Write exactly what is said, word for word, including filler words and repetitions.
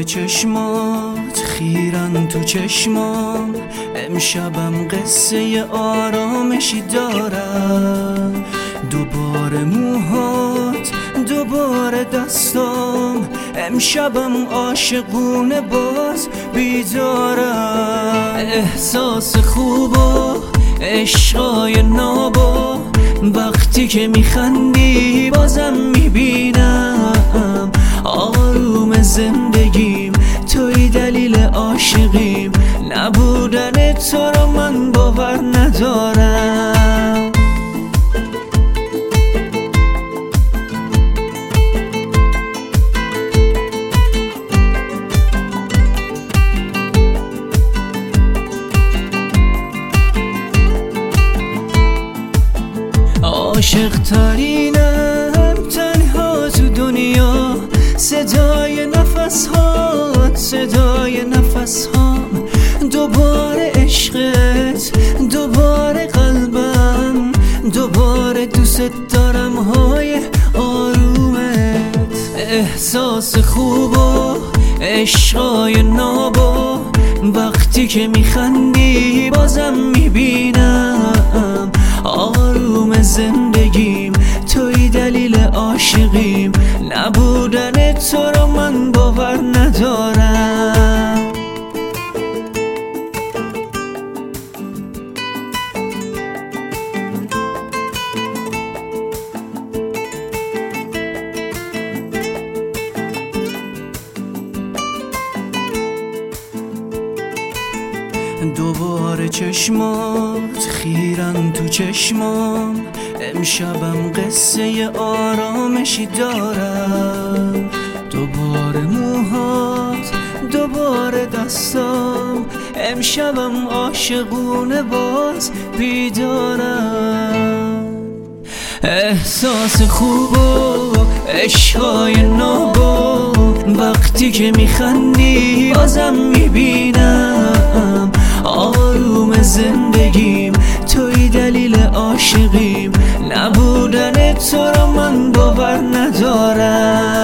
چشمات خیرن تو چشمام، امشبم قصه آرامشی دارم. دوباره موهات دوباره دستام، امشبم عاشقونه باز بیدارم. احساس خوب و عشقای نابا، وقتی که میخندی بازم میبینم. آروم زندگیم توی دلیل عاشقیم، نبودن تو رو من باور ندارم. عاشق ترینم تنها تو دنیا، صدای نفس هات صدای نفس هام. دوباره عشقت دوباره قلبم، دوباره دوست دارم های آرومت. احساس خوب و عشقای نابا، وقتی که میخندی بازم میبینم. آروم زندگیم توی دلیل عاشقیم، نبودن تو رو من باور ندارم. دوباره چشمات خیرن تو چشمام، امشبم قصه آرامشی دارم. دوباره موهات دوباره دستام، امشبم عاشقونه باز بیدارم. احساس خوب و عشقای نابا، وقتی که میخندی بازم میبینم. آروم زندگیم توی دلیل عاشقیم، نبودن تو رو من باور ندارم.